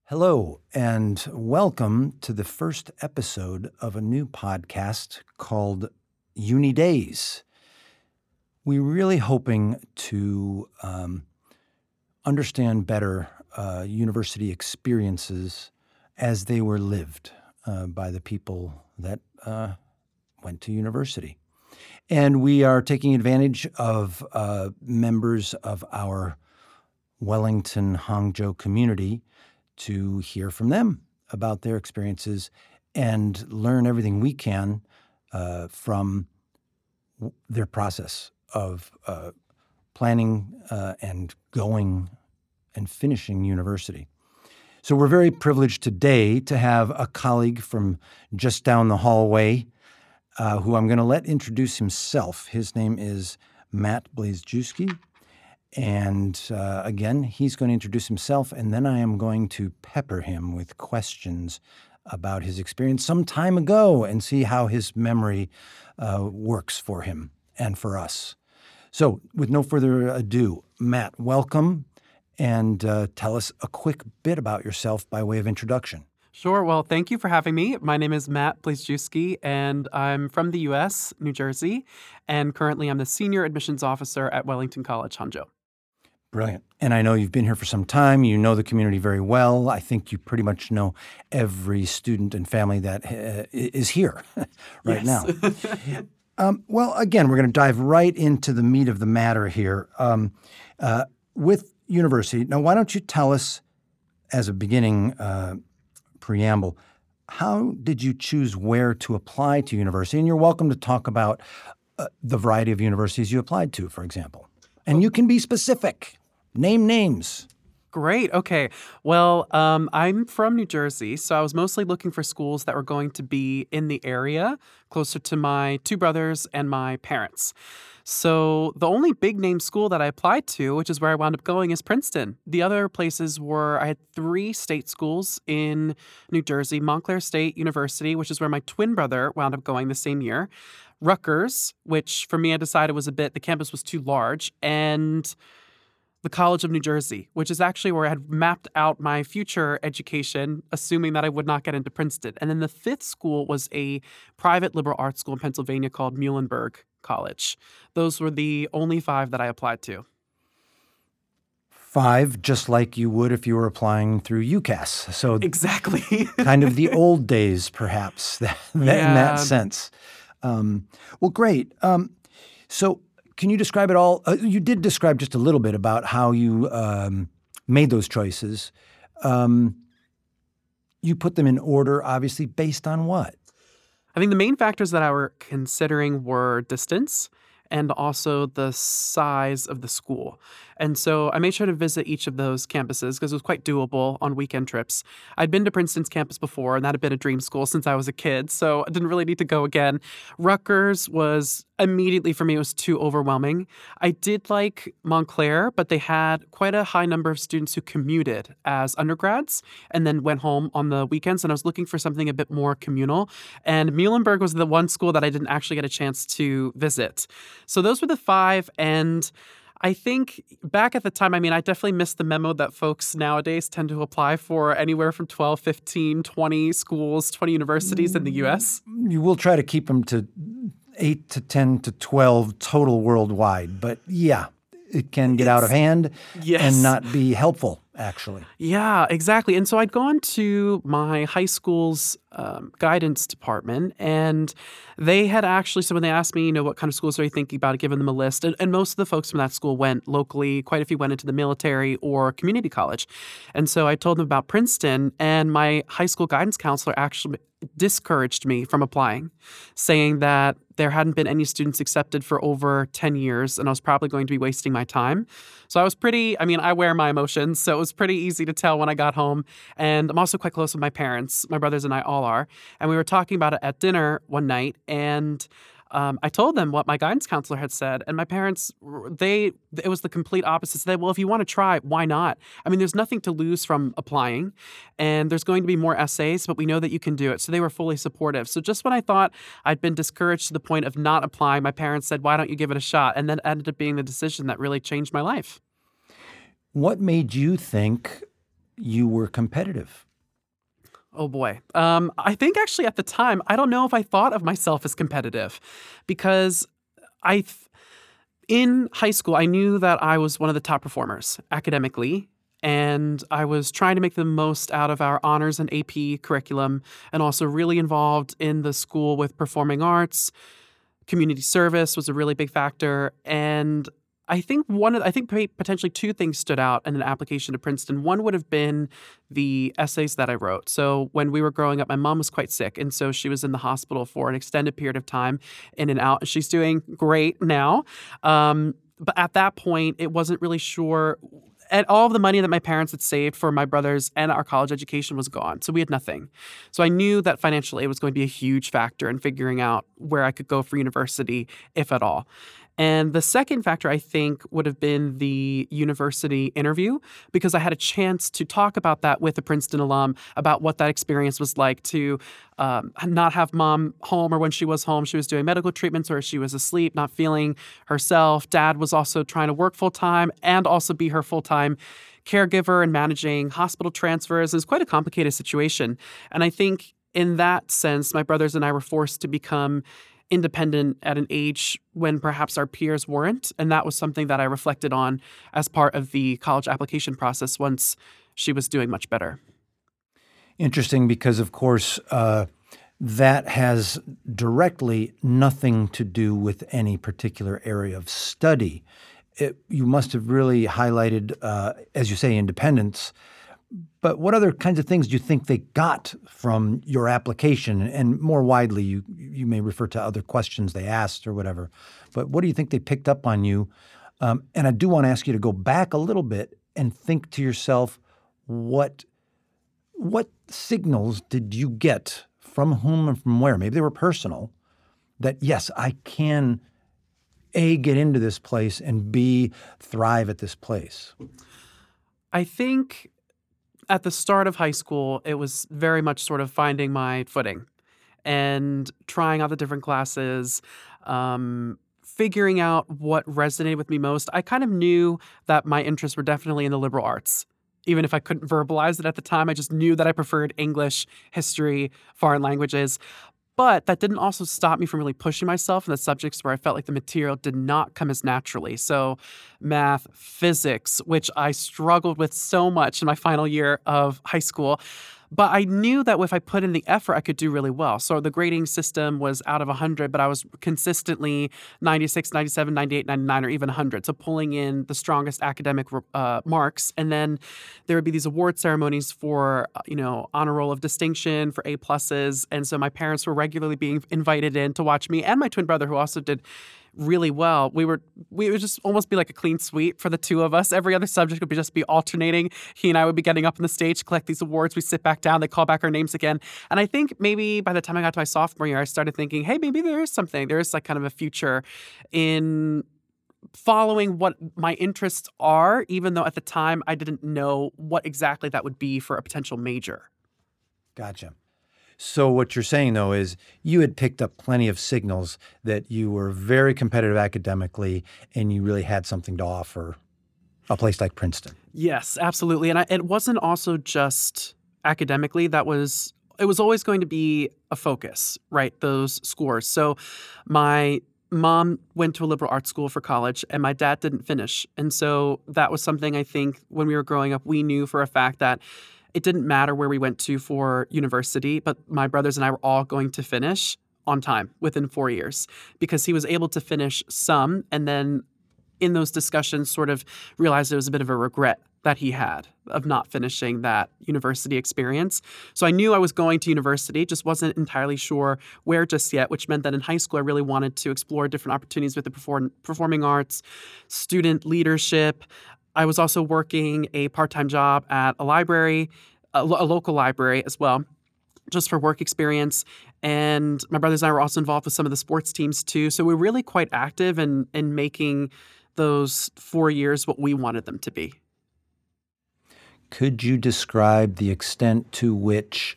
Hello, and welcome to the first episode of a new podcast called Uni Days. We're really hoping to understand better university experiences as they were lived by the people that went to university. And we are taking advantage of members of our Wellington Hangzhou community to hear from them about their experiences and learn everything we can from their process of planning and going and finishing university. So we're very privileged today to have a colleague from just down the hallway who I'm going to let introduce himself. His name is Matt Blazejewski. And again, he's going to introduce himself, and then I am going to pepper him with questions about his experience some time ago and see how his memory works for him and for us. So with no further ado, Matt, welcome, and tell us a quick bit about yourself by way of introduction. Sure. Well, thank you for having me. My name is Matt Blazejewski, and I'm from the U.S., New Jersey, and currently I'm the Senior Admissions Officer at Wellington College, Hangzhou. Brilliant. And I know you've been here for some time. You know the community very well. I think you pretty much know every student and family that is here right now. Well, again, we're going to dive right into the meat of the matter here with university. Now, why don't you tell us, as a beginning preamble, how did you choose where to apply to university? And you're welcome to talk about the variety of universities you applied to, for example. And you can be specific. Name names. Great. Okay. Well, I'm from New Jersey, so I was mostly looking for schools that were going to be in the area, closer to my two brothers and my parents. So the only big name school that I applied to, which is where I wound up going, is Princeton. The other places I had three state schools in New Jersey: Montclair State University, which is where my twin brother wound up going the same year; Rutgers, which for me I decided the campus was too large; and the College of New Jersey, which is actually where I had mapped out my future education, assuming that I would not get into Princeton. And then the fifth school was a private liberal arts school in Pennsylvania called Muhlenberg College. Those were the only five that I applied to. Five, just like you would if you were applying through UCAS. So exactly. Kind of the old days, perhaps, in that sense. Well, great. So can you describe it all? You did describe just a little bit about how you made those choices. You put them in order, obviously, based on what? I think the main factors that I were considering were distance and also the size of the school. And so I made sure to visit each of those campuses because it was quite doable on weekend trips. I'd been to Princeton's campus before, and that had been a dream school since I was a kid, so I didn't really need to go again. Rutgers was immediately, for me, it was too overwhelming. I did like Montclair, but they had quite a high number of students who commuted as undergrads and then went home on the weekends, and I was looking for something a bit more communal. And Muhlenberg was the one school that I didn't actually get a chance to visit. So those were the five, and I think back at the time, I definitely missed the memo that folks nowadays tend to apply for anywhere from 12, 15, 20 schools, 20 universities in the U.S. You will try to keep them to 8 to 10 to 12 total worldwide. But yeah, it can get out of hand and not be helpful, actually. Yeah, exactly. And so I'd gone to my high school's guidance department, and they had actually, so when they asked me, what kind of schools are you thinking about, giving them a list. And most of the folks from that school went locally. Quite a few went into the military or community college. And so I told them about Princeton, and my high school guidance counselor actually discouraged me from applying, saying that there hadn't been any students accepted for over 10 years, and I was probably going to be wasting my time. So I was I wear my emotions, so it was pretty easy to tell when I got home. And I'm also quite close with my parents. My brothers and I all are. And we were talking about it at dinner one night, and I told them what my guidance counselor had said, and my parents, it was the complete opposite. They said, well, if you want to try, why not? There's nothing to lose from applying, and there's going to be more essays, but we know that you can do it. So they were fully supportive. So just when I thought I'd been discouraged to the point of not applying, my parents said, why don't you give it a shot? And that ended up being the decision that really changed my life. What made you think you were competitive? Oh boy. I think actually at the time, I don't know if I thought of myself as competitive because I, th- in high school, I knew that I was one of the top performers academically. And I was trying to make the most out of our honors and AP curriculum, and also really involved in the school with performing arts. Community service was a really big factor. And I think potentially two things stood out in an application to Princeton. One would have been the essays that I wrote. So when we were growing up, my mom was quite sick, and so she was in the hospital for an extended period of time, in and out. She's doing great now, but at that point, it wasn't really sure. And all of the money that my parents had saved for my brothers and our college education was gone. So we had nothing. So I knew that financial aid was going to be a huge factor in figuring out where I could go for university, if at all. And the second factor, I think, would have been the university interview, because I had a chance to talk about that with a Princeton alum about what that experience was like to not have mom home, or when she was home, she was doing medical treatments or she was asleep, not feeling herself. Dad was also trying to work full time and also be her full time caregiver and managing hospital transfers. It was quite a complicated situation. And I think in that sense, my brothers and I were forced to become independent at an age when perhaps our peers weren't. And that was something that I reflected on as part of the college application process once she was doing much better. Interesting, because, of course, that has directly nothing to do with any particular area of study. You must have really highlighted, as you say, independence. But what other kinds of things do you think they got from your application? And more widely, you may refer to other questions they asked or whatever. But what do you think they picked up on you? And I do want to ask you to go back a little bit and think to yourself, what signals did you get, from whom and from where? Maybe they were personal, that yes, I can A, get into this place, and B, thrive at this place. I think at the start of high school, it was very much sort of finding my footing and trying out the different classes, figuring out what resonated with me most. I kind of knew that my interests were definitely in the liberal arts. Even if I couldn't verbalize it at the time, I just knew that I preferred English, history, foreign languages. But that didn't also stop me from really pushing myself in the subjects where I felt like the material did not come as naturally. So math, physics, which I struggled with so much in my final year of high school. But I knew that if I put in the effort, I could do really well. So the grading system was out of 100, but I was consistently 96, 97, 98, 99, or even 100. So pulling in the strongest academic marks. And then there would be these award ceremonies for, honor roll of distinction, for A pluses. And so my parents were regularly being invited in to watch me and my twin brother, who also did really well. We would just almost be like a clean sweep for the two of us. Every other subject would just be alternating. He and I would be getting up on the stage to collect these awards. We sit back down, they call back our names again. And I think maybe by the time I got to my sophomore year, I started thinking, hey, maybe there is something. There is like kind of a future in following what my interests are, even though at the time I didn't know what exactly that would be for a potential major. Gotcha. So what you're saying, though, is you had picked up plenty of signals that you were very competitive academically and you really had something to offer a place like Princeton. Yes, absolutely. And it wasn't also just academically. It was always going to be a focus, right? Those scores. So my mom went to a liberal arts school for college and my dad didn't finish. And so that was something I think when we were growing up, we knew for a fact that it didn't matter where we went to for university, but my brothers and I were all going to finish on time within 4 years, because he was able to finish some, and then in those discussions sort of realized it was a bit of a regret that he had of not finishing that university experience. So I knew I was going to university, just wasn't entirely sure where just yet, which meant that in high school I really wanted to explore different opportunities with the performing arts, student leadership. I was also working a part-time job at a library, a local library as well, just for work experience. And my brothers and I were also involved with some of the sports teams too. So we were really quite active in making those 4 years what we wanted them to be. Could you describe the extent to which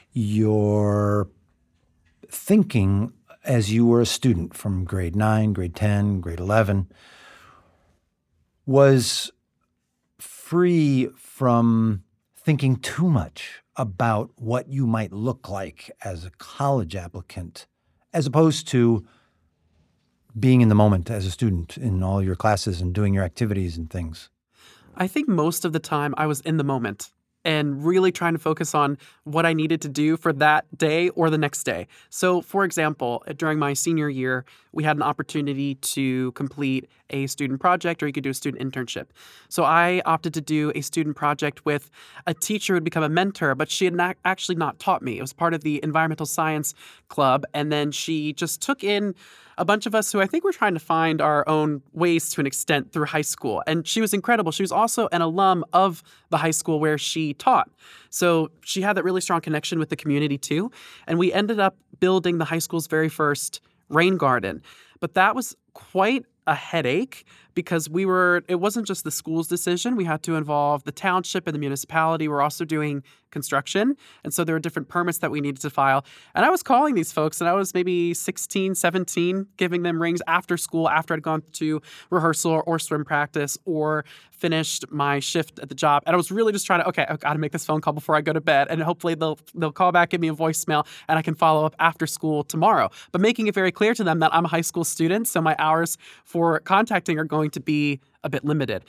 your thinking as you were a student from grade 9, grade 10, grade 11 was free from thinking too much about what you might look like as a college applicant, as opposed to being in the moment as a student in all your classes and doing your activities and things? I think most of the time I was in the moment and really trying to focus on what I needed to do for that day or the next day. So, for example, during my senior year, we had an opportunity to complete a student project or you could do a student internship. So, I opted to do a student project with a teacher who had become a mentor, but she had actually not taught me. It was part of the environmental science club. And then she just took in a bunch of us who I think were trying to find our own ways to an extent through high school. And she was incredible. She was also an alum of the high school where she taught. So she had that really strong connection with the community too. And we ended up building the high school's very first rain garden. But that was quite a headache because it wasn't just the school's decision. We had to involve the township and the municipality. We're also doing construction. And so there were different permits that we needed to file. And I was calling these folks and I was maybe 16, 17, giving them rings after school, after I'd gone to rehearsal or swim practice or finished my shift at the job. And I was really just trying to, okay, I've got to make this phone call before I go to bed. And hopefully they'll call back, give me a voicemail, and I can follow up after school tomorrow. But making it very clear to them that I'm a high school student, so my hours for contacting are going to be a bit limited.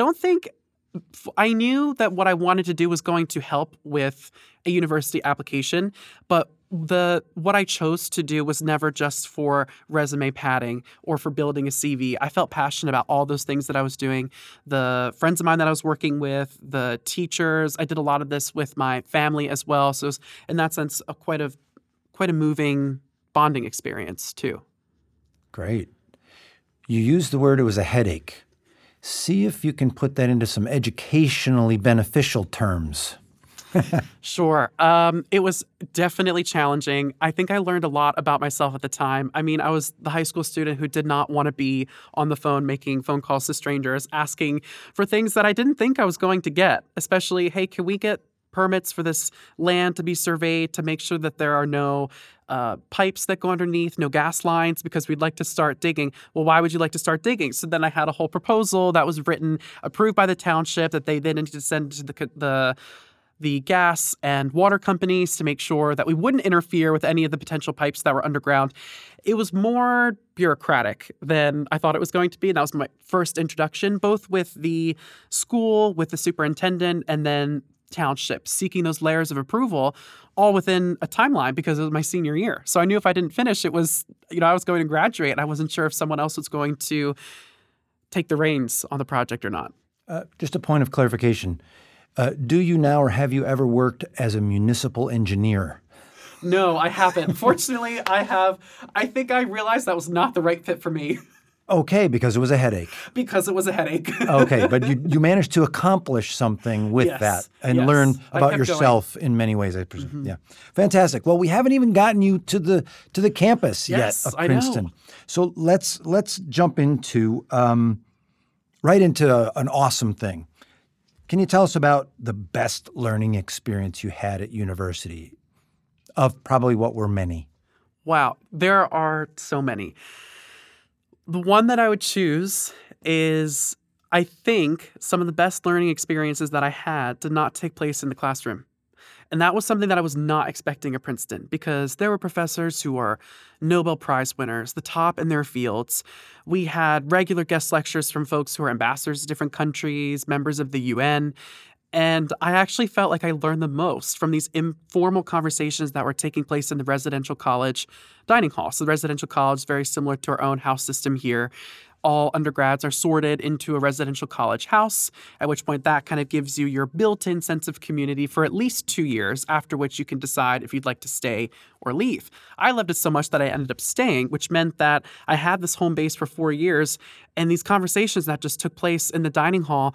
I knew that what I wanted to do was going to help with a university application, but what I chose to do was never just for resume padding or for building a CV. I felt passionate about all those things that I was doing. The friends of mine that I was working with, the teachers. I did a lot of this with my family as well. So it was, in that sense, quite a moving bonding experience too. Great. You used the word it was a headache. See if you can put that into some educationally beneficial terms. Sure. It was definitely challenging. I think I learned a lot about myself at the time. I mean, I was the high school student who did not want to be on the phone making phone calls to strangers, asking for things that I didn't think I was going to get, especially, hey, can we get permits for this land to be surveyed to make sure that there are no pipes that go underneath, no gas lines, because we'd like to start digging. Well, why would you like to start digging? So then I had a whole proposal that was written, approved by the township, that they then needed to send to the gas and water companies to make sure that we wouldn't interfere with any of the potential pipes that were underground. It was more bureaucratic than I thought it was going to be. And that was my first introduction, both with the school, with the superintendent, and then township, seeking those layers of approval all within a timeline because it was my senior year. So I knew if I didn't finish, it was, I was going to graduate and I wasn't sure if someone else was going to take the reins on the project or not. Just a point of clarification. Do you now or have you ever worked as a municipal engineer? No, I haven't. Fortunately, I have. I think I realized that was not the right fit for me. Okay, because it was a headache. Because it was a headache. Okay, but you managed to accomplish something with that and learn about yourself in many ways, I presume. Mm-hmm. Yeah, fantastic. Well, we haven't even gotten you to the campus yet of Princeton. I know. So let's jump into right into an awesome thing. Can you tell us about the best learning experience you had at university? Of probably what were many. Wow, there are so many. The one that I would choose is, I think, some of the best learning experiences that I had did not take place in the classroom. And that was something that I was not expecting at Princeton because there were professors who are Nobel Prize winners, the top in their fields. We had regular guest lectures from folks who are ambassadors to different countries, members of the UN. And I actually felt like I learned the most from these informal conversations that were taking place in the residential college dining hall. So the residential college is very similar to our own house system here. All undergrads are sorted into a residential college house, at which point that kind of gives you your built-in sense of community for at least 2 years, after which you can decide if you'd like to stay or leave. I loved it so much that I ended up staying, which meant that I had this home base for 4 years, and these conversations that just took place in the dining hall,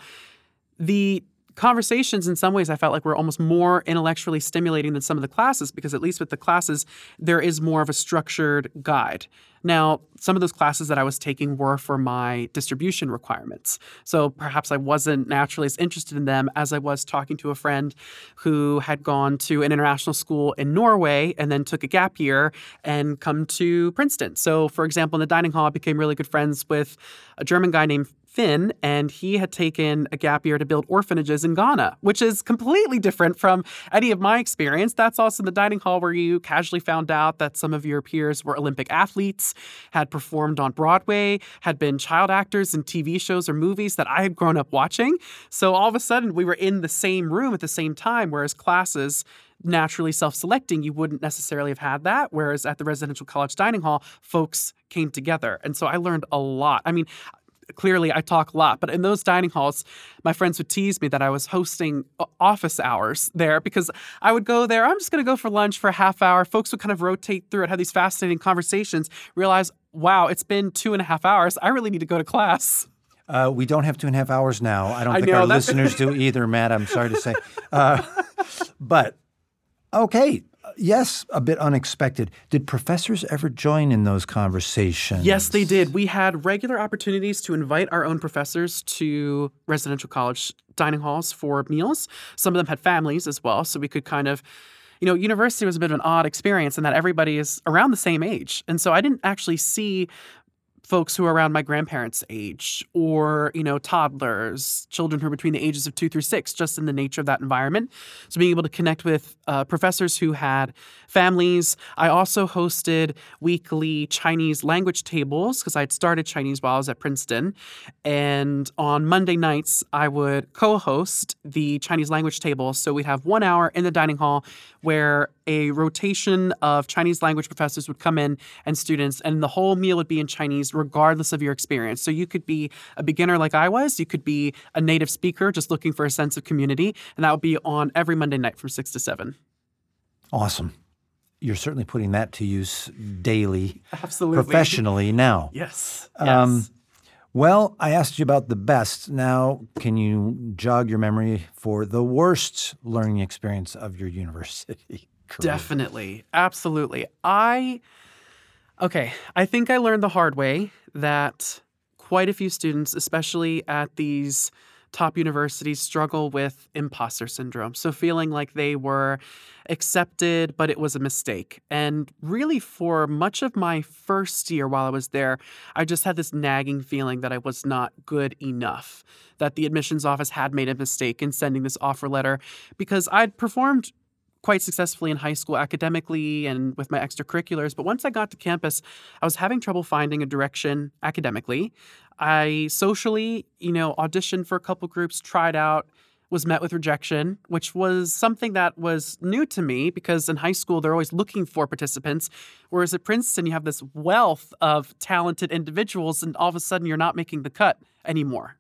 the conversations in some ways I felt like were almost more intellectually stimulating than some of the classes because at least with the classes, there is more of a structured guide. Now, some of those classes that I was taking were for my distribution requirements. So perhaps I wasn't naturally as interested in them as I was talking to a friend who had gone to an international school in Norway and then took a gap year and come to Princeton. So for example, in the dining hall, I became really good friends with a German guy named Finn, and he had taken a gap year to build orphanages in Ghana, which is completely different from any of my experience. That's also the dining hall where you casually found out that some of your peers were Olympic athletes, had performed on Broadway, had been child actors in TV shows or movies that I had grown up watching. So all of a sudden, we were in the same room at the same time, whereas classes naturally self-selecting, you wouldn't necessarily have had that. Whereas at the residential college dining hall, folks came together. And so I learned a lot. I mean, clearly I talk a lot, but in those dining halls, my friends would tease me that I was hosting office hours there because I would go there. I'm just going to go for lunch for a half hour. Folks would kind of rotate through and have these fascinating conversations, realize, wow, it's been 2.5 hours. I really need to go to class. We don't have 2.5 hours now. I don't think our listeners do either, Matt. I'm sorry to say. But okay. Yes, a bit unexpected. Did professors ever join in those conversations? Yes, they did. We had regular opportunities to invite our own professors to residential college dining halls for meals. Some of them had families as well, so we could kind of, university was a bit of an odd experience in that everybody is around the same age. And so I didn't actually see folks who are around my grandparents' age or, toddlers, children who are between the ages of 2 through 6, just in the nature of that environment. So being able to connect with professors who had families. I also hosted weekly Chinese language tables because I'd started Chinese while I was at Princeton. And on Monday nights, I would co-host the Chinese language table. So we'd have 1 hour in the dining hall where a rotation of Chinese language professors would come in and students, and the whole meal would be in Chinese regardless of your experience. So you could be a beginner like I was. You could be a native speaker just looking for a sense of community. And that would be on every Monday night from 6 to 7. Awesome. You're certainly putting that to use daily, absolutely, professionally now. Yes. Well, I asked you about the best. Now, can you jog your memory for the worst learning experience of your university career? Definitely. Absolutely. I think I learned the hard way that quite a few students, especially at these top universities, struggle with imposter syndrome. So feeling like they were accepted, but it was a mistake. And really for much of my first year while I was there, I just had this nagging feeling that I was not good enough, that the admissions office had made a mistake in sending this offer letter because I'd performed quite successfully in high school academically and with my extracurriculars. But once I got to campus, I was having trouble finding a direction academically. I socially, auditioned for a couple groups, tried out, was met with rejection, which was something that was new to me because in high school, they're always looking for participants. Whereas at Princeton, you have this wealth of talented individuals and all of a sudden you're not making the cut anymore.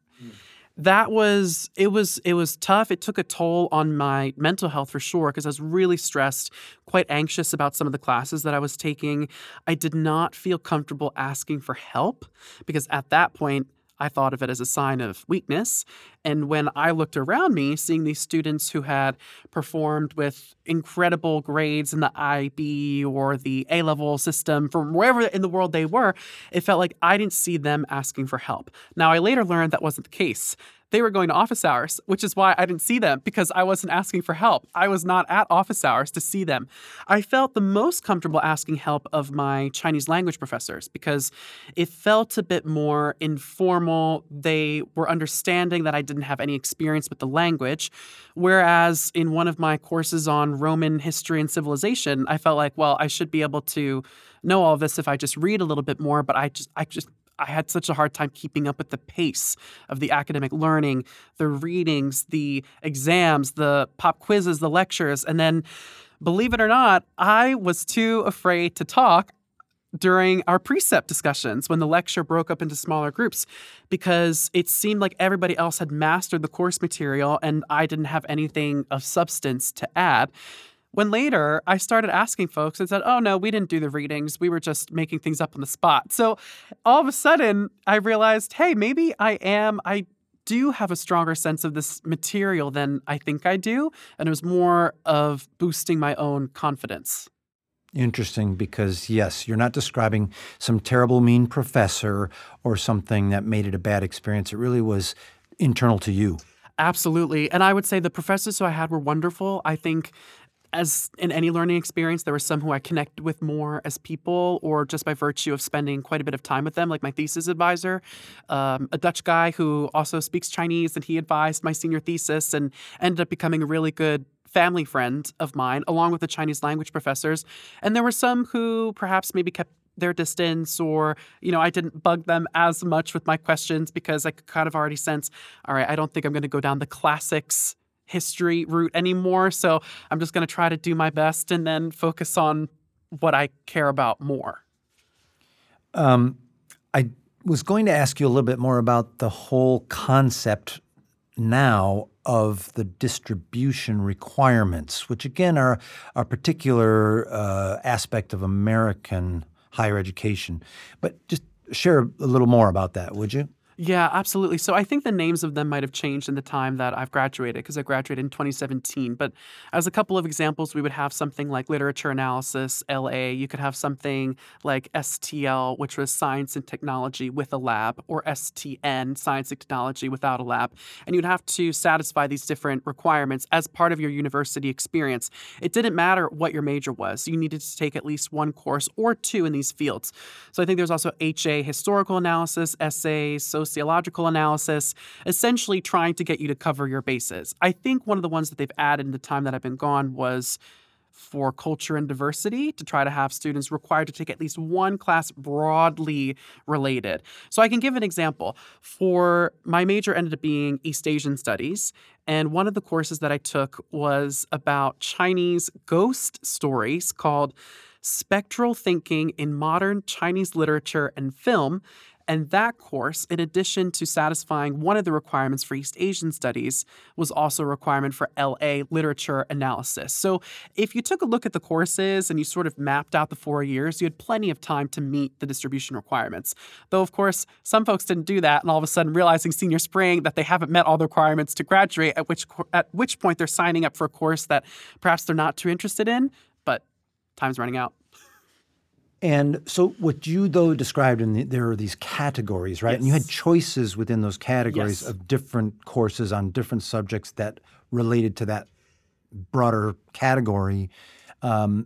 It was tough. It took a toll on my mental health for sure because I was really stressed, quite anxious about some of the classes that I was taking. I did not feel comfortable asking for help because at that point, I thought of it as a sign of weakness. And when I looked around me, seeing these students who had performed with incredible grades in the IB or the A-level system from wherever in the world they were, it felt like I didn't see them asking for help. Now, I later learned that wasn't the case. They were going to office hours, which is why I didn't see them because I wasn't asking for help. I was not at office hours to see them. I felt the most comfortable asking help of my Chinese language professors because it felt a bit more informal. They were understanding that I didn't have any experience with the language. Whereas in one of my courses on Roman history and civilization, I felt like, well, I should be able to know all of this if I just read a little bit more, but I had such a hard time keeping up with the pace of the academic learning, the readings, the exams, the pop quizzes, the lectures. And then, believe it or not, I was too afraid to talk during our precept discussions when the lecture broke up into smaller groups because it seemed like everybody else had mastered the course material and I didn't have anything of substance to add. When later I started asking folks and said, oh, no, we didn't do the readings. We were just making things up on the spot. So all of a sudden I realized, hey, maybe I do have a stronger sense of this material than I think I do. And it was more of boosting my own confidence. Interesting because, yes, you're not describing some terrible, mean professor or something that made it a bad experience. It really was internal to you. Absolutely. And I would say the professors who I had were wonderful. I think as in any learning experience, there were some who I connected with more as people or just by virtue of spending quite a bit of time with them, like my thesis advisor, a Dutch guy who also speaks Chinese, and he advised my senior thesis and ended up becoming a really good family friend of mine, along with the Chinese language professors. And there were some who perhaps maybe kept their distance or, I didn't bug them as much with my questions because I could kind of already sense, all right, I don't think I'm going to go down the classics history route anymore. So I'm just going to try to do my best and then focus on what I care about more. I was going to ask you a little bit more about the whole concept now of the distribution requirements, which again are a particular aspect of American higher education. But just share a little more about that, would you? Yeah, absolutely. So I think the names of them might have changed in the time that I've graduated because I graduated in 2017. But as a couple of examples, we would have something like literature analysis, LA. You could have something like STL, which was science and technology with a lab, or STN, science and technology without a lab. And you'd have to satisfy these different requirements as part of your university experience. It didn't matter what your major was. You needed to take at least one course or two in these fields. So I think there's also HA, historical analysis, SA, sociological analysis, essentially trying to get you to cover your bases. I think one of the ones that they've added in the time that I've been gone was for culture and diversity, to try to have students required to take at least one class broadly related. So I can give an example. For my major ended up being East Asian Studies, and one of the courses that I took was about Chinese ghost stories called Spectral Thinking in Modern Chinese Literature and Film. And that course, in addition to satisfying one of the requirements for East Asian Studies, was also a requirement for LA literature analysis. So if you took a look at the courses and you sort of mapped out the 4 years, you had plenty of time to meet the distribution requirements. Though, of course, some folks didn't do that, and all of a sudden realizing senior spring that they haven't met all the requirements to graduate, at which point they're signing up for a course that perhaps they're not too interested in, but time's running out. And so what you, though, described there are these categories, right? Yes. And you had choices within those categories Yes. of different courses on different subjects that related to that broader category. I'm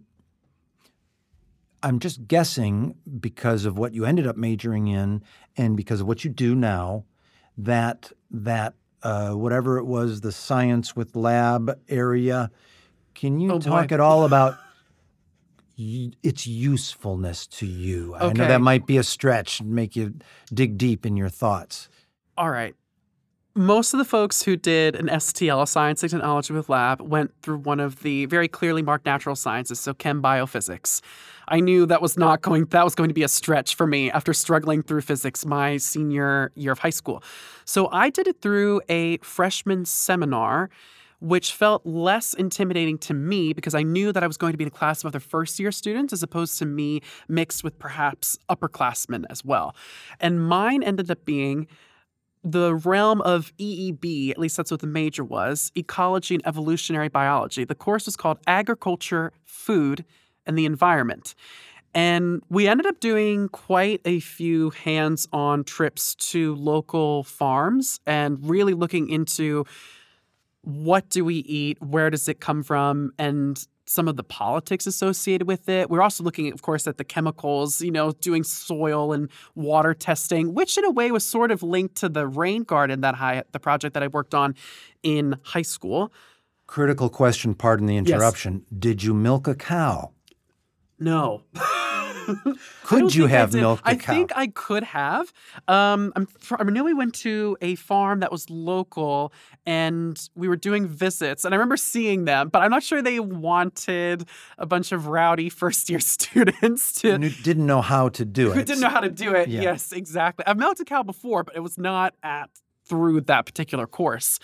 just guessing, because of what you ended up majoring in and because of what you do now, that whatever it was, the science with lab area, can you talk at all about its usefulness to you? I know that might be a stretch and make you dig deep in your thoughts. All right. Most of the folks who did an STL, Science and Technology with Lab, went through one of the very clearly marked natural sciences, so chem biophysics. I knew that was going to be a stretch for me after struggling through physics my senior year of high school. So I did it through a freshman seminar, which felt less intimidating to me because I knew that I was going to be in a class of other first-year students as opposed to me mixed with perhaps upperclassmen as well. And mine ended up being the realm of EEB, at least that's what the major was, Ecology and Evolutionary Biology. The course was called Agriculture, Food, and the Environment. And we ended up doing quite a few hands-on trips to local farms and really looking into what do we eat, where does it come from, and some of the politics associated with it. We're also looking, of course, at the chemicals, doing soil and water testing, which in a way was sort of linked to the rain garden the project that I worked on in high school. Critical question, pardon the interruption. Yes. Did you milk a cow? No. Could you have milked a cow? I think I could have. I know we went to a farm that was local, and we were doing visits, and I remember seeing them, but I'm not sure they wanted a bunch of rowdy first-year students to... Who didn't know how to do it. Who didn't know how to do it, yeah. Yes, exactly. I've milked a cow before, but it was not through that particular course.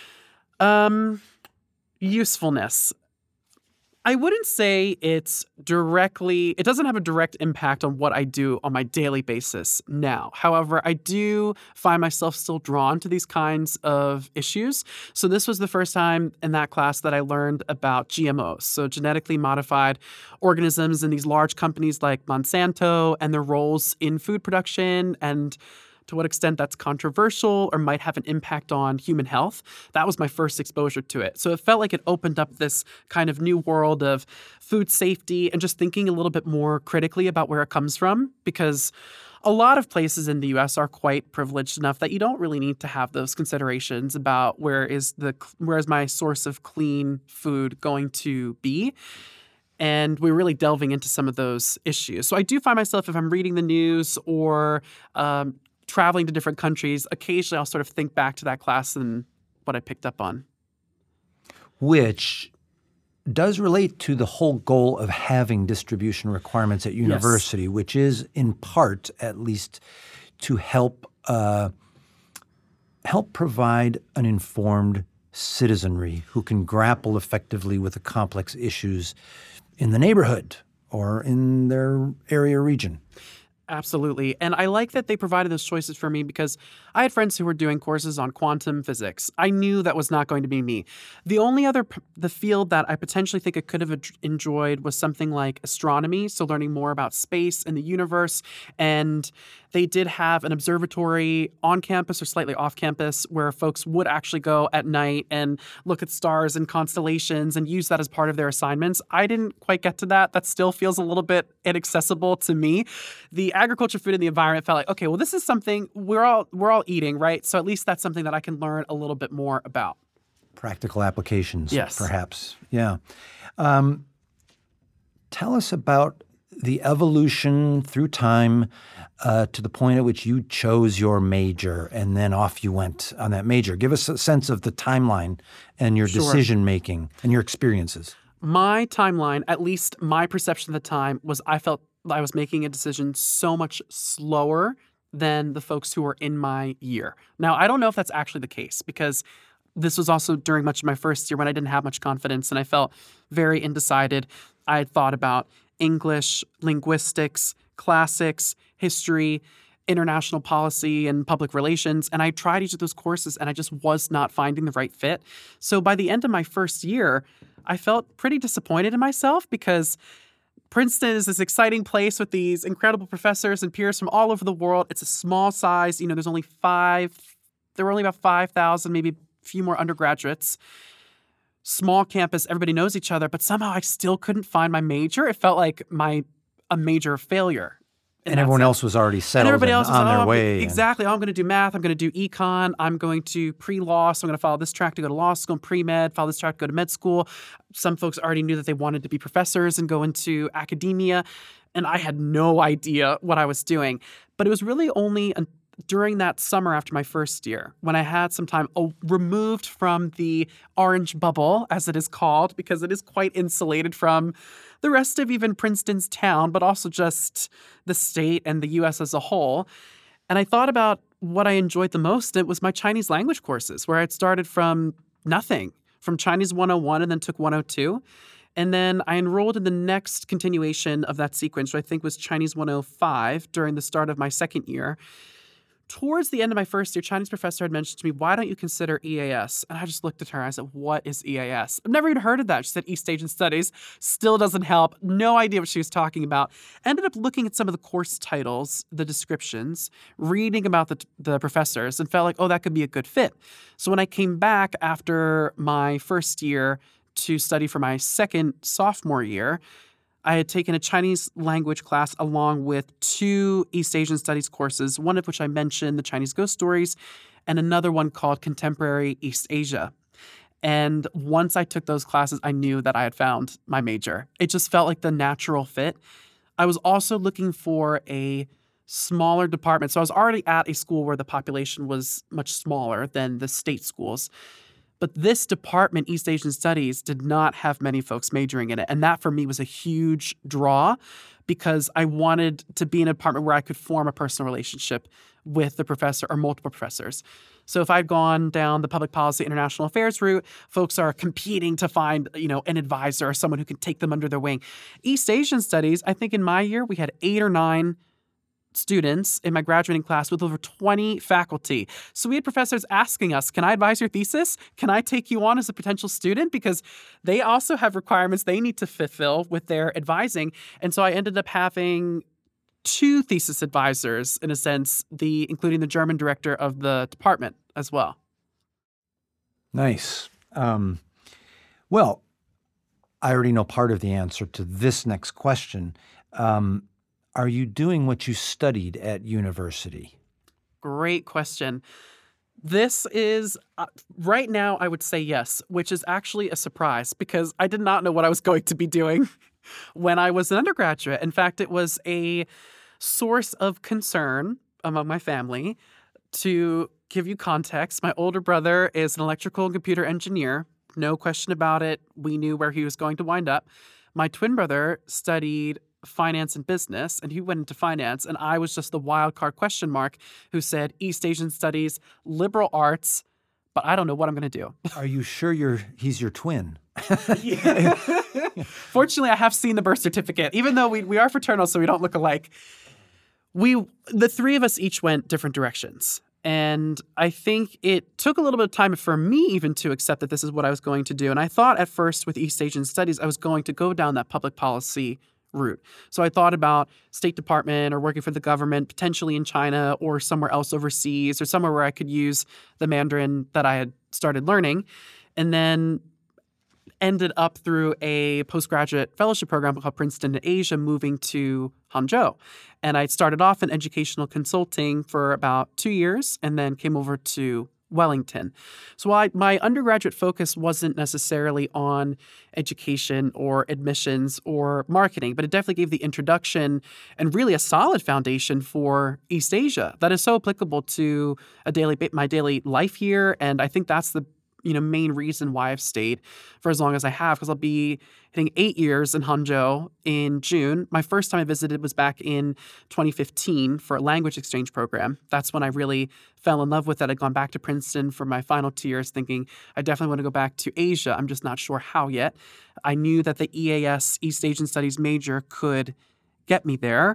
Usefulness. I wouldn't say it doesn't have a direct impact on what I do on my daily basis now. However, I do find myself still drawn to these kinds of issues. So this was the first time in that class that I learned about GMOs, so genetically modified organisms in these large companies like Monsanto and their roles in food production and to what extent that's controversial or might have an impact on human health. That was my first exposure to it. So it felt like it opened up this kind of new world of food safety and just thinking a little bit more critically about where it comes from, because a lot of places in the U.S. are quite privileged enough that you don't really need to have those considerations about where is my source of clean food going to be. And we're really delving into some of those issues. So I do find myself, if I'm reading the news or traveling to different countries, occasionally I'll sort of think back to that class and what I picked up on. Which does relate to the whole goal of having distribution requirements at university, which is in part, at least, to help provide an informed citizenry who can grapple effectively with the complex issues in the neighborhood or in their area or region. Absolutely. And I like that they provided those choices for me because I had friends who were doing courses on quantum physics. I knew that was not going to be me. The only other the field that I potentially think I could have enjoyed was something like astronomy, so learning more about space and the universe. And they did have an observatory on campus or slightly off campus where folks would actually go at night and look at stars and constellations and use that as part of their assignments. I didn't quite get to that. That still feels a little bit inaccessible to me. The agriculture, food, and the environment felt like, okay, well, this is something we're all eating, right? So at least that's something that I can learn a little bit more about. Practical applications, yes, perhaps. Yeah. Tell us about the evolution through time to the point at which you chose your major and then off you went on that major. Give us a sense of the timeline and your decision-making and your experiences. My timeline, at least my perception at the time, was I felt I was making a decision so much slower than the folks who were in my year. Now, I don't know if that's actually the case because this was also during much of my first year when I didn't have much confidence and I felt very undecided. I had thought about English, linguistics, classics, history, international policy, and public relations, and I tried each of those courses and I just was not finding the right fit. So by the end of my first year, I felt pretty disappointed in myself because Princeton is this exciting place with these incredible professors and peers from all over the world. It's a small size. There were only about 5,000, maybe a few more undergraduates. Small campus, everybody knows each other, but somehow I still couldn't find my major. It felt like a major failure. And everyone else was already settled and on their way. Exactly. I'm going to do math. I'm going to do econ. I'm going to pre-law. So I'm going to follow this track to go to law school, and pre-med, follow this track to go to med school. Some folks already knew that they wanted to be professors and go into academia. And I had no idea what I was doing. But it was really only during that summer after my first year when I had some time removed from the orange bubble, as it is called, because it is quite insulated from the rest of even Princeton's town, but also just the state and the U.S. as a whole. And I thought about what I enjoyed the most. It was my Chinese language courses, where I'd started from nothing, from Chinese 101 and then took 102. And then I enrolled in the next continuation of that sequence, which I think was Chinese 105 during the start of my second year. Towards the end of my first year, Chinese professor had mentioned to me, why don't you consider EAS? And I just looked at her and I said, what is EAS? I've never even heard of that. She said East Asian Studies. Still doesn't help. No idea what she was talking about. Ended up looking at some of the course titles, the descriptions, reading about the professors, and felt like, oh, that could be a good fit. So when I came back after my first year to study for my second sophomore year, I had taken a Chinese language class along with 2 East Asian Studies courses, one of which I mentioned, the Chinese Ghost Stories, and another one called Contemporary East Asia. And once I took those classes, I knew that I had found my major. It just felt like the natural fit. I was also looking for a smaller department. So I was already at a school where the population was much smaller than the state schools. But this department, East Asian Studies, did not have many folks majoring in it. And that for me was a huge draw because I wanted to be in a department where I could form a personal relationship with the professor or multiple professors. So if I'd gone down the public policy, international affairs route, folks are competing to find, an advisor or someone who can take them under their wing. East Asian Studies, I think in my year, we had 8 or 9 students in my graduating class with over 20 faculty. So we had professors asking us, can I advise your thesis? Can I take you on as a potential student? Because they also have requirements they need to fulfill with their advising. And so I ended up having two thesis advisors, in a sense, including the German director of the department as well. Nice. Well, I already know part of the answer to this next question. Are you doing what you studied at university? Great question. This is, right now, I would say yes, which is actually a surprise because I did not know what I was going to be doing when I was an undergraduate. In fact, it was a source of concern among my family. To give you context, my older brother is an electrical and computer engineer. No question about it. We knew where he was going to wind up. My twin brother studied finance and business, and he went into finance, and I was just the wild card question mark who said East Asian studies, liberal arts, but I don't know what I'm going to do. Are you sure he's your twin? Yeah. Fortunately, I have seen the birth certificate, even though we are fraternal, so we don't look alike. The three of us each went different directions. And I think it took a little bit of time for me even to accept that this is what I was going to do. And I thought at first with East Asian studies, I was going to go down that public policy route. So I thought about State Department or working for the government, potentially in China or somewhere else overseas or somewhere where I could use the Mandarin that I had started learning. And then ended up through a postgraduate fellowship program called Princeton in Asia, moving to Hangzhou. And I started off in educational consulting for about 2 years and then came over to Wellington. So my undergraduate focus wasn't necessarily on education or admissions or marketing, but it definitely gave the introduction and really a solid foundation for East Asia that is so applicable to my daily life here. And I think that's the main reason why I've stayed for as long as I have, because I'll be hitting 8 years in Hangzhou in June. My first time I visited was back in 2015 for a language exchange program. That's when I really fell in love with it. I'd gone back to Princeton for my final 2 years thinking I definitely want to go back to Asia. I'm just not sure how yet. I knew that the EAS, East Asian Studies major, could get me there.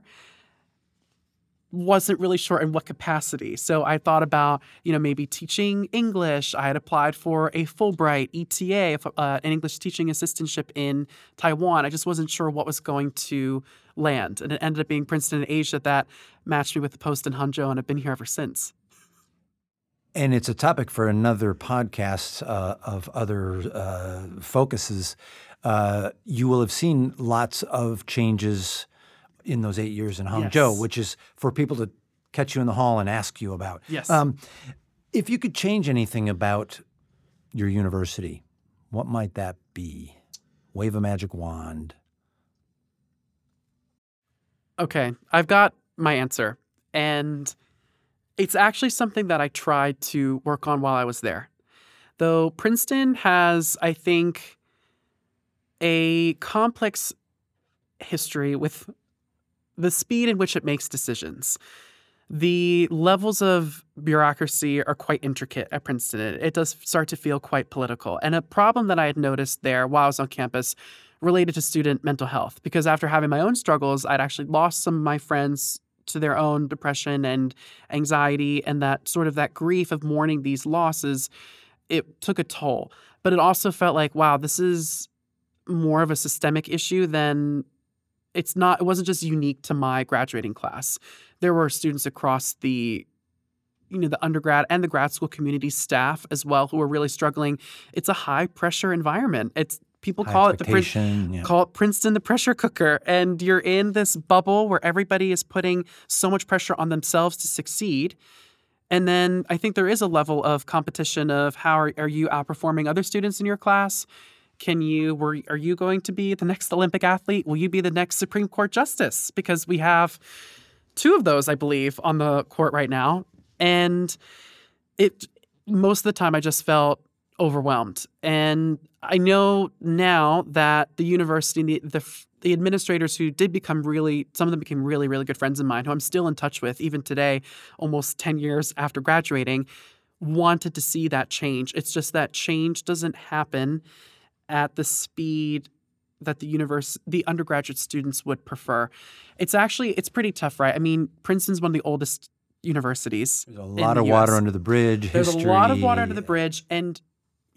Wasn't really sure in what capacity. So I thought about, maybe teaching English. I had applied for a Fulbright ETA, an English teaching assistantship in Taiwan. I just wasn't sure what was going to land. And it ended up being Princeton in Asia that matched me with the post in Hangzhou, and I've been here ever since. And it's a topic for another podcast of other focuses. You will have seen lots of changes in those 8 years in Hangzhou, Yes. which is for people to catch you in the hall and ask you about. Yes. If you could change anything about your university, what might that be? Wave a magic wand. Okay, I've got my answer. And it's actually something that I tried to work on while I was there. Though Princeton has, I think, a complex history with the speed in which it makes decisions. The levels of bureaucracy are quite intricate at Princeton. It does start to feel quite political. And a problem that I had noticed there while I was on campus related to student mental health, because after having my own struggles, I'd actually lost some of my friends to their own depression and anxiety, and that grief of mourning these losses, it took a toll. But it also felt like, wow, this is more of a systemic issue than it wasn't just unique to my graduating class. There were students across the undergrad and the grad school community staff as well who were really struggling. It's a high pressure environment. People call it call it Princeton the pressure cooker, and you're in this bubble where everybody is putting so much pressure on themselves to succeed. And then I think there is a level of competition of how are you outperforming other students in your class? Are you going to be the next Olympic athlete? Will you be the next Supreme Court justice? Because we have 2 of those, I believe, on the court right now. And most of the time I just felt overwhelmed. And I know now that the university, the administrators who did become some of them became really, really good friends of mine, who I'm still in touch with even today, almost 10 years after graduating, wanted to see that change. It's just that change doesn't happen at the speed that the undergraduate students would prefer. It's pretty tough, right? I mean, Princeton's one of the oldest universities. There's a lot of water under the bridge. There's a lot of water under the bridge, and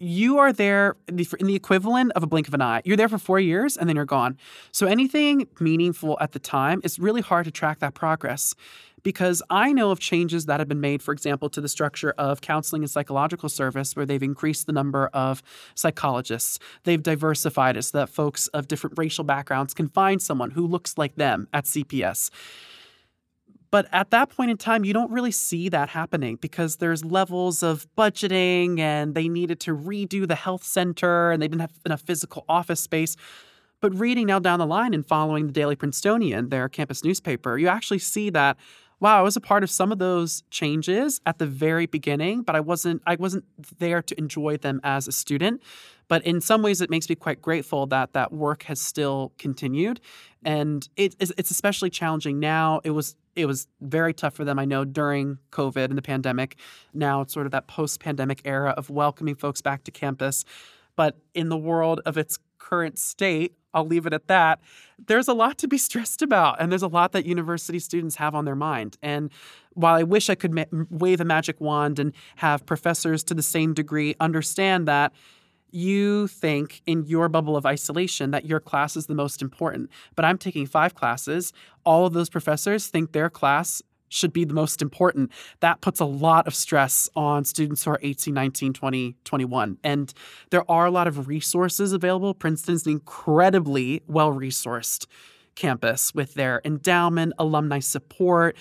you are there in the equivalent of a blink of an eye. You're there for 4 years and then you're gone. So anything meaningful at the time, it's really hard to track that progress because I know of changes that have been made, for example, to the structure of counseling and psychological service where they've increased the number of psychologists. They've diversified it so that folks of different racial backgrounds can find someone who looks like them at CPS. But at that point in time, you don't really see that happening because there's levels of budgeting and they needed to redo the health center and they didn't have enough physical office space. But reading now down the line and following the Daily Princetonian, their campus newspaper, you actually see that, wow, I was a part of some of those changes at the very beginning, but I wasn't there to enjoy them as a student. But in some ways, it makes me quite grateful that that work has still continued. And it's especially challenging now. It was very tough for them, I know, during COVID and the pandemic. Now it's sort of that post-pandemic era of welcoming folks back to campus. But in the world of its current state, I'll leave it at that. There's a lot to be stressed about, and there's a lot that university students have on their mind. And while I wish I could wave a magic wand and have professors to the same degree understand that you think in your bubble of isolation that your class is the most important, but I'm taking 5 classes. All of those professors think their class should be the most important. That puts a lot of stress on students who are 18, 19, 20, 21. And there are a lot of resources available. Princeton's an incredibly well-resourced campus with their endowment, alumni support.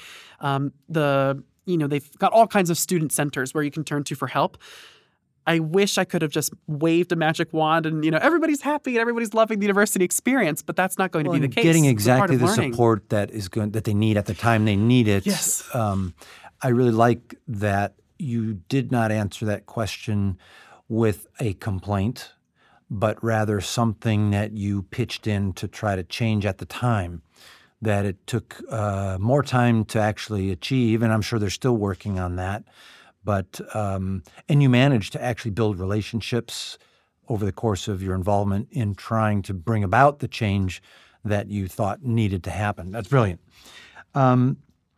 They've got all kinds of student centers where you can turn to for help. I wish I could have just waved a magic wand and, everybody's happy and everybody's loving the university experience, but that's not going to be the case. Getting exactly the support that they need at the time they need it. Yes. I really like that you did not answer that question with a complaint, but rather something that you pitched in to try to change at the time, that it took more time to actually achieve, and I'm sure they're still working on that. But and you managed to actually build relationships over the course of your involvement in trying to bring about the change that you thought needed to happen. That's brilliant. How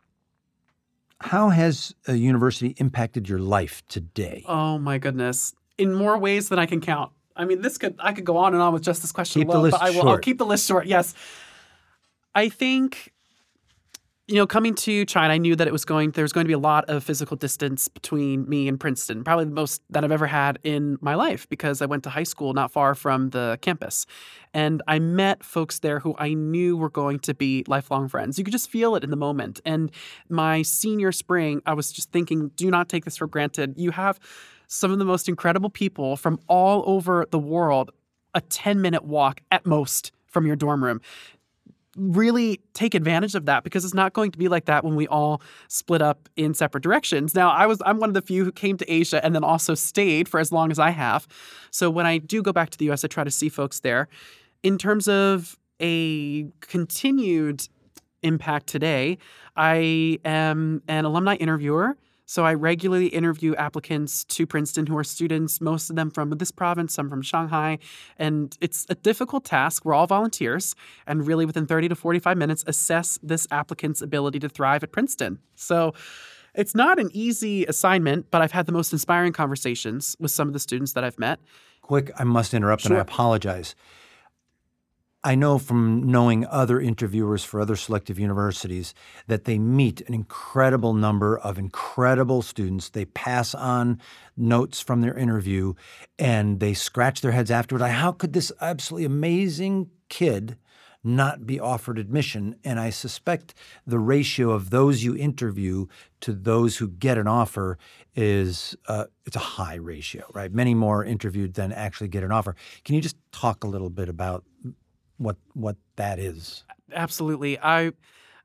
has a university impacted your life today? Oh my goodness, in more ways than I can count. I mean, I could go on and on with just this question alone, but I'll keep the list short. Yes, I think. Coming to China, I knew that there was going to be a lot of physical distance between me and Princeton, probably the most that I've ever had in my life because I went to high school not far from the campus. And I met folks there who I knew were going to be lifelong friends. You could just feel it in the moment. And my senior spring, I was just thinking, do not take this for granted. You have some of the most incredible people from all over the world, a 10-minute walk at most from your dorm room. Really take advantage of that because it's not going to be like that when we all split up in separate directions. Now, I'm one of the few who came to Asia and then also stayed for as long as I have. So when I do go back to the U.S., I try to see folks there. In terms of a continued impact today, I am an alumni interviewer. So I regularly interview applicants to Princeton who are students, most of them from this province, some from Shanghai. And it's a difficult task. We're all volunteers. And really within 30 to 45 minutes, assess this applicant's ability to thrive at Princeton. So it's not an easy assignment, but I've had the most inspiring conversations with some of the students that I've met. Quick, I must interrupt Sure. And I apologize. I know from knowing other interviewers for other selective universities that they meet an incredible number of incredible students. They pass on notes from their interview and they scratch their heads afterward. How could this absolutely amazing kid not be offered admission? And I suspect the ratio of those you interview to those who get an offer is it's a high ratio, right? Many more interviewed than actually get an offer. Can you just talk a little bit about what that is? Absolutely. I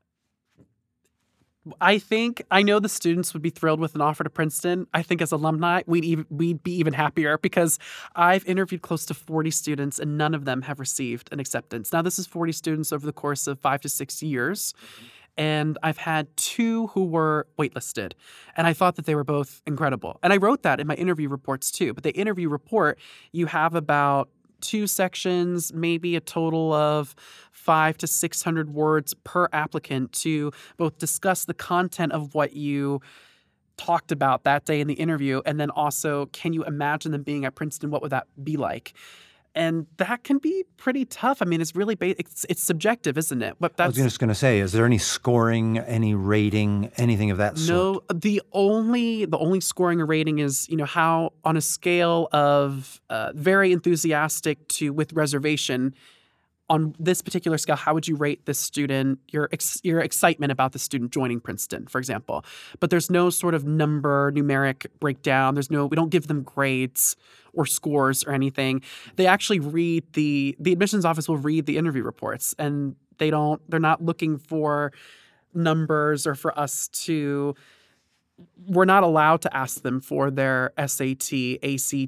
think I know the students would be thrilled with an offer to Princeton. I think as alumni, we'd be even happier because I've interviewed close to 40 students and none of them have received an acceptance. Now, this is 40 students over the course of 5 to 6 years. And I've had 2 who were waitlisted. And I thought that they were both incredible. And I wrote that in my interview reports too. But the interview report, you have about 2 sections, maybe a total of 500 to 600 words per applicant to both discuss the content of what you talked about that day in the interview? And then also, can you imagine them being at Princeton? What would that be like? And that can be pretty tough. I mean, it's really it's subjective, isn't it? But I was just going to say, is there any scoring, any rating, anything of that sort? no. The only scoring or rating is how on a scale of very enthusiastic to with reservation. On this particular scale, how would you rate this student, your excitement about the student joining Princeton, for example? But there's no sort of numeric breakdown. We don't give them grades or scores or anything. They actually read the admissions office will read the interview reports, and they're not looking for numbers or for us to. We're not allowed to ask them for their SAT,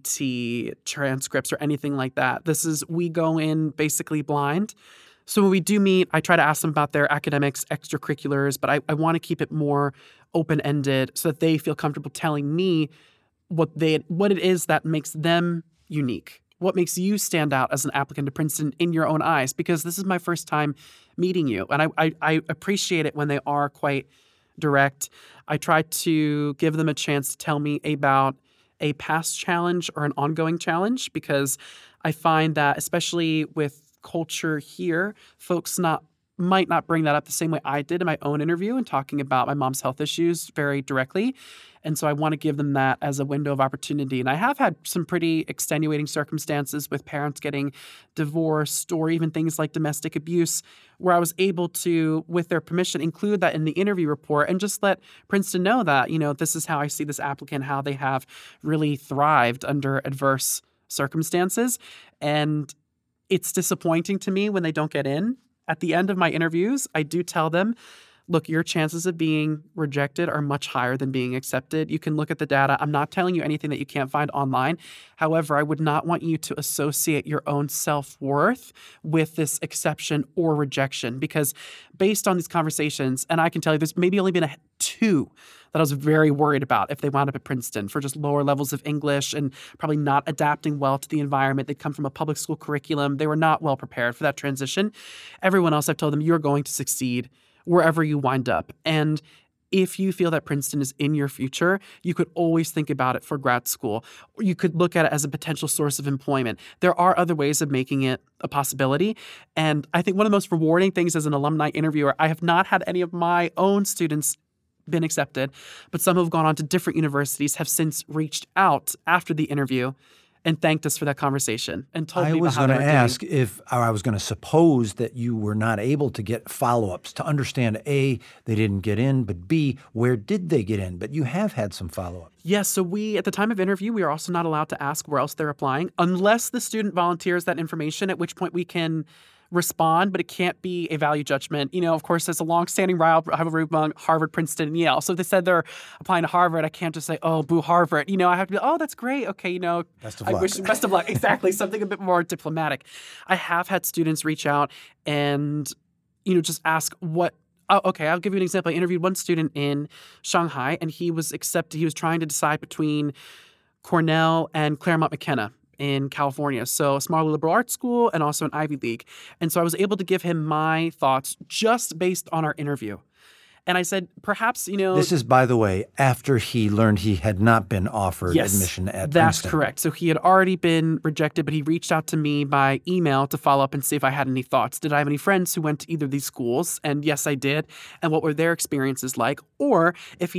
ACT transcripts or anything like that. We go in basically blind. So when we do meet, I try to ask them about their academics, extracurriculars, but I want to keep it more open-ended so that they feel comfortable telling me what it is that makes them unique. What makes you stand out as an applicant to Princeton in your own eyes? Because this is my first time meeting you. And I appreciate it when they are quite direct. I try to give them a chance to tell me about a past challenge or an ongoing challenge, because I find that especially with culture here, folks might not bring that up the same way I did in my own interview and talking about my mom's health issues very directly. And so I want to give them that as a window of opportunity. And I have had some pretty extenuating circumstances with parents getting divorced or even things like domestic abuse, where I was able to, with their permission, include that in the interview report and just let Princeton know that, this is how I see this applicant, how they have really thrived under adverse circumstances. And it's disappointing to me when they don't get in. At the end of my interviews, I do tell them, look, your chances of being rejected are much higher than being accepted. You can look at the data. I'm not telling you anything that you can't find online. However, I would not want you to associate your own self-worth with this exception or rejection, because based on these conversations, and I can tell you there's maybe only been two that I was very worried about if they wound up at Princeton for just lower levels of English and probably not adapting well to the environment. They'd come from a public school curriculum. They were not well prepared for that transition. Everyone else, I've told them, you're going to succeed wherever you wind up. And if you feel that Princeton is in your future, you could always think about it for grad school, or you could look at it as a potential source of employment. There are other ways of making it a possibility. And I think one of the most rewarding things as an alumni interviewer, I have not had any of my own students been accepted, but some who have gone on to different universities have since reached out after the interview and thanked us for that conversation and told me about how they were doing. I was going to ask if I was going to suppose that you were not able to get follow-ups to understand, A, they didn't get in, but B, where did they get in? But you have had some follow-ups. Yes, so at the time of interview, we are also not allowed to ask where else they're applying unless the student volunteers that information, at which point we can respond, but it can't be a value judgment. Of course, there's a long-standing rivalry among Harvard, Princeton, and Yale. So if they said they're applying to Harvard, I can't just say, oh, boo Harvard. I have to be, oh, that's great. Okay, best of luck. I wish best of luck. Exactly. Something a bit more diplomatic. I have had students reach out and, just ask what. Oh, okay, I'll give you an example. I interviewed one student in Shanghai, and he was accepted. He was trying to decide between Cornell and Claremont McKenna in California. So a small liberal arts school and also an Ivy League. And so I was able to give him my thoughts just based on our interview. And I said, perhaps, This is, by the way, after he learned he had not been offered admission at Princeton. That's correct. So he had already been rejected, but he reached out to me by email to follow up and see if I had any thoughts. Did I have any friends who went to either of these schools? And yes, I did. And what were their experiences like? Or if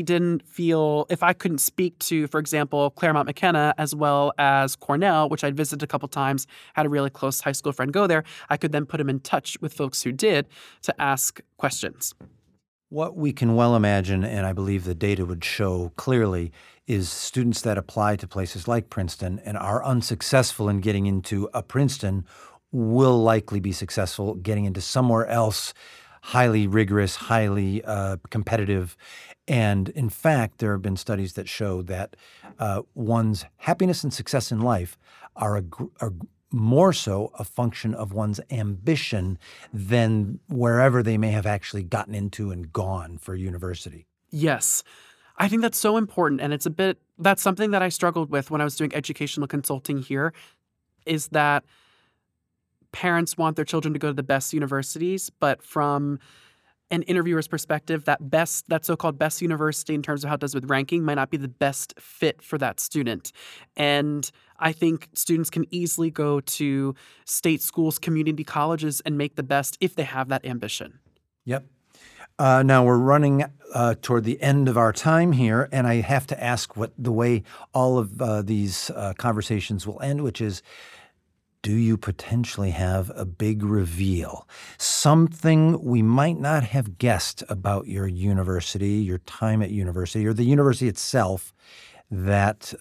I couldn't speak to, for example, Claremont McKenna as well as Cornell, which I'd visited a couple times, had a really close high school friend go there, I could then put him in touch with folks who did to ask questions. What we can well imagine, and I believe the data would show clearly, is students that apply to places like Princeton and are unsuccessful in getting into a Princeton will likely be successful getting into somewhere else, highly rigorous, highly competitive. And in fact, there have been studies that show that one's happiness and success in life are more so a function of one's ambition than wherever they may have actually gotten into and gone for university. Yes. I think that's so important. And that's something that I struggled with when I was doing educational consulting here, is that parents want their children to go to the best universities, but from an interviewer's perspective, that so-called best university in terms of how it does with ranking might not be the best fit for that student. And I think students can easily go to state schools, community colleges, and make the best if they have that ambition. Yep. Now we're running toward the end of our time here, and I have to ask what the way all of these conversations will end, which is, do you potentially have a big reveal? Something we might not have guessed about your university, your time at university, or the university itself that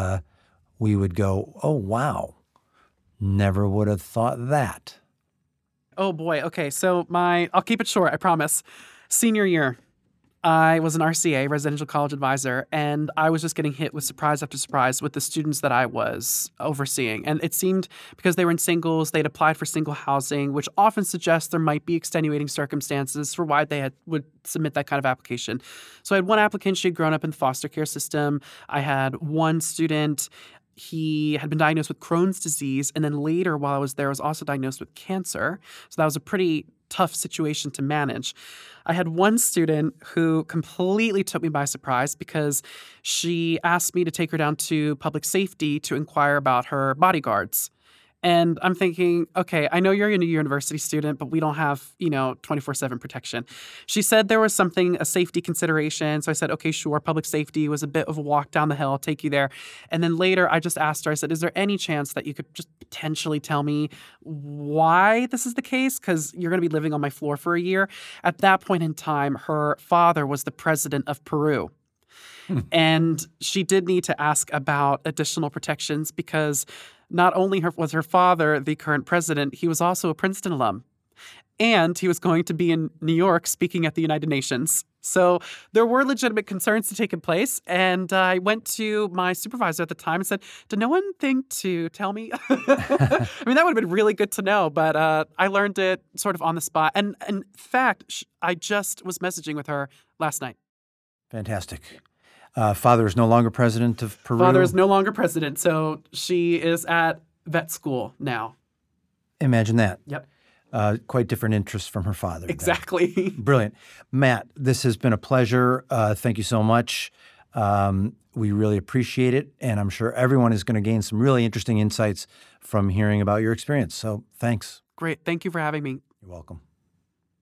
we would go, oh, wow, never would have thought that. Oh boy. Okay. So I'll keep it short, I promise. Senior year, I was an RCA, residential college advisor, and I was just getting hit with surprise after surprise with the students that I was overseeing. And it seemed because they were in singles, they'd applied for single housing, which often suggests there might be extenuating circumstances for why they would submit that kind of application. So I had one applicant, she had grown up in the foster care system. I had one student. He had been diagnosed with Crohn's disease, and then later, while I was there, was also diagnosed with cancer. So that was a pretty tough situation to manage. I had one student who completely took me by surprise because she asked me to take her down to public safety to inquire about her bodyguards. And I'm thinking, okay, I know you're a university student, but we don't have, 24/7 protection. She said there was a safety consideration. So I said, okay, sure. Public safety was a bit of a walk down the hill. I'll take you there. And then later I just asked her, I said, is there any chance that you could just potentially tell me why this is the case? Because you're going to be living on my floor for a year. At that point in time, her father was the president of Peru. And she did need to ask about additional protections because not only was her father the current president, he was also a Princeton alum. And he was going to be in New York speaking at the United Nations. So there were legitimate concerns to take place. And I went to my supervisor at the time and said, did no one think to tell me? I mean, that would have been really good to know. But I learned it sort of on the spot. And in fact, I just was messaging with her last night. Fantastic. Father is no longer president of Peru. Father is no longer president, so she is at vet school now. Imagine that. Yep. Quite different interests from her father. Exactly. Brilliant. Matt, this has been a pleasure. Thank you so much. We really appreciate it, and I'm sure everyone is going to gain some really interesting insights from hearing about your experience. So thanks. Great. Thank you for having me. You're welcome.